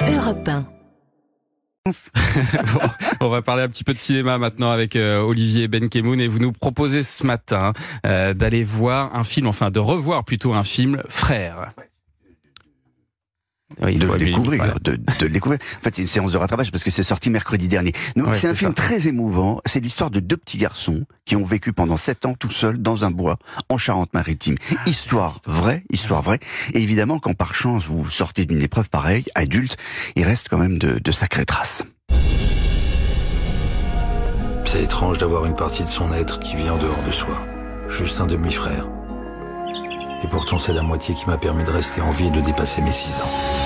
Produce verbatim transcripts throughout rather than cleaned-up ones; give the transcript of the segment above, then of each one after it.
Europe un. Bon, on va parler un petit peu de cinéma maintenant avec euh, Olivier Benkemoun, et vous nous proposez ce matin euh, d'aller voir un film, enfin de revoir plutôt un film, Frères. Oui, de le lui, découvrir, voilà. de, de le découvrir. En fait, c'est une séance de rattrapage parce que c'est sorti mercredi dernier. Non, Ouais, c'est un c'est film ça. très émouvant. C'est l'histoire de deux petits garçons qui ont vécu pendant sept ans tout seuls dans un bois en Charente-Maritime. Ah, Histoire vraie, histoire vraie. Et évidemment, quand par chance vous sortez d'une épreuve pareille, adulte, il reste quand même de, de sacrées traces. C'est étrange d'avoir une partie de son être qui vit en dehors de soi. Juste un demi-frère. Et pourtant, c'est la moitié qui m'a permis de rester en vie et de dépasser mes six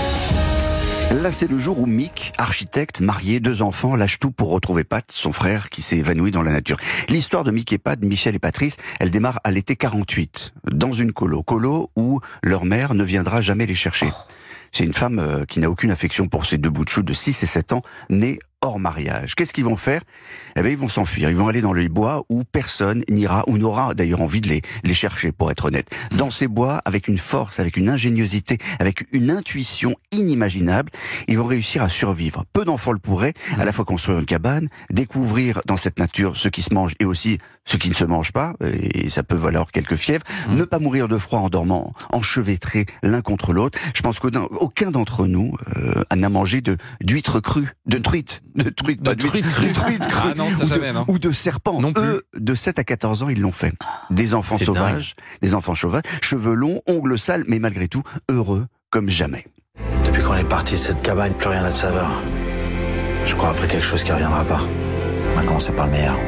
ans. Là, c'est le jour où Mick, architecte, marié, deux enfants, lâche tout pour retrouver Pat, son frère, qui s'est évanoui dans la nature. L'histoire de Mick et Pat, Michel et Patrice, elle démarre à l'été quarante-huit, dans une colo. Colo où leur mère ne viendra jamais les chercher. C'est une femme euh, qui n'a aucune affection pour ces deux bouts de chou de six et sept ans, nés hors mariage. Qu'est-ce qu'ils vont faire? Eh bien, ils vont s'enfuir. Ils vont aller dans les bois où personne n'ira, ou n'aura d'ailleurs envie de les, les chercher, pour être honnête. Dans ces bois, avec une force, avec une ingéniosité, avec une intuition inimaginable, ils vont réussir à survivre. Peu d'enfants le pourraient, à la fois construire une cabane, découvrir dans cette nature ce qui se mange et aussi ce qui ne se mange pas, et ça peut valoir quelques fièvres, mmh. ne pas mourir de froid en dormant enchevêtrés l'un contre l'autre. Je pense qu'aucun d'entre nous euh, n'a mangé de d'huîtres crues, de truites, de truites, De truites crues. de truites crues, Ah non, ça ou, jamais, de, non. ou de serpents. Non plus. Eux, de sept à quatorze ans, ils l'ont fait. Des enfants C'est sauvages, des enfants sauvages, cheveux longs, ongles sales, mais malgré tout, heureux comme jamais. Depuis qu'on est parti de cette cabane, plus rien n'a de saveur. Je crois après quelque chose qui reviendra pas. Maintenant, c'est pas le meilleur.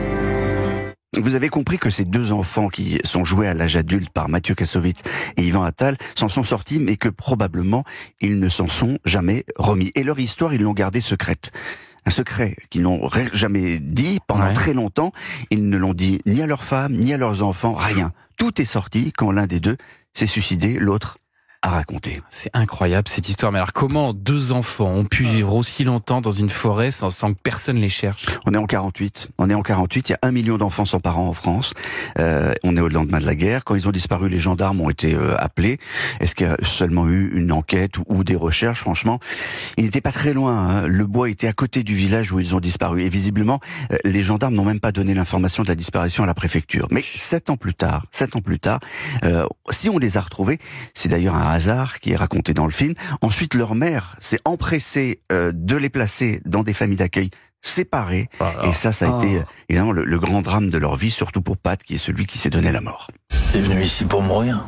Vous avez compris que ces deux enfants qui sont joués à l'âge adulte par Mathieu Kassovitz et Yvan Attal s'en sont sortis, mais que probablement ils ne s'en sont jamais remis. Et leur histoire, ils l'ont gardée secrète. Un secret qu'ils n'ont jamais dit pendant ouais. très longtemps. Ils ne l'ont dit ni à leurs femmes, ni à leurs enfants, rien. Tout est sorti quand l'un des deux s'est suicidé, l'autre a raconté. C'est incroyable cette histoire. Mais alors comment deux enfants ont pu vivre aussi longtemps dans une forêt sans, sans que personne les cherche? On est en quarante-huit. On est en quarante-huit. Il y a un million d'enfants sans parents en France. Euh, on est au lendemain de la guerre. Quand ils ont disparu, les gendarmes ont été euh, appelés. Est-ce qu'il y a seulement eu une enquête ou, ou des recherches? Franchement, il n'était pas très loin. Hein. Le bois était à côté du village où ils ont disparu. Et visiblement, euh, les gendarmes n'ont même pas donné l'information de la disparition à la préfecture. Mais sept ans plus tard, sept ans plus tard, euh, si on les a retrouvés, c'est d'ailleurs un hasard qui est raconté dans le film. Ensuite, leur mère s'est empressée euh, de les placer dans des familles d'accueil séparées. Voilà. Et ça, ça a Oh. été évidemment le, le grand drame de leur vie, surtout pour Pat, qui est celui qui s'est donné la mort. T'es venu ici pour mourir?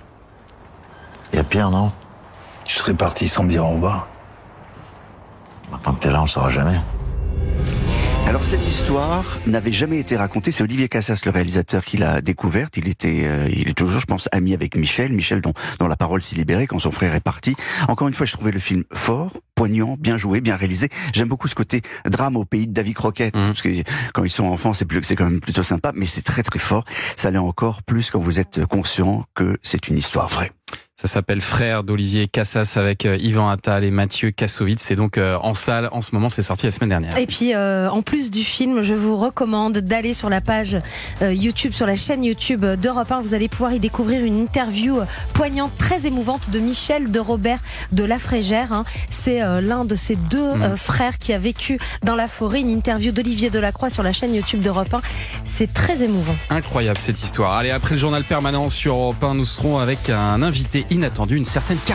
Y a pire, non? Tu serais parti sans me dire au revoir. Maintenant que t'es là, on le saura jamais. Alors cette histoire n'avait jamais été racontée. C'est Olivier Cassas, le réalisateur, qui l'a découverte. Il était, euh, il est toujours, je pense, ami avec Michel. Michel, dont, dont la parole s'est libérée quand son frère est parti. Encore une fois, je trouvais le film fort, poignant, bien joué, bien réalisé. J'aime beaucoup ce côté drame au pays de Davy Crockett, mmh. parce que quand ils sont enfants, c'est plus, c'est quand même plutôt sympa, mais c'est très très fort. Ça l'est encore plus quand vous êtes conscient que c'est une histoire vraie. Ça s'appelle Frères d'Olivier Cassas avec euh, Yvan Attal et Mathieu Kassovitz. C'est donc euh, en salle en ce moment, c'est sorti la semaine dernière. Et puis, euh, en plus du film, je vous recommande d'aller sur la page euh, YouTube, sur la chaîne YouTube d'Europe un. Vous allez pouvoir y découvrir une interview euh, poignante, très émouvante de Michel de Robert de Lafrégère. Hein. C'est euh, l'un de ces deux mmh. euh, frères qui a vécu dans la forêt. Une interview d'Olivier Delacroix sur la chaîne YouTube d'Europe un. C'est très émouvant. Incroyable cette histoire. Allez, après le journal permanent sur Europe un, nous serons avec un invité inattendu, une certaine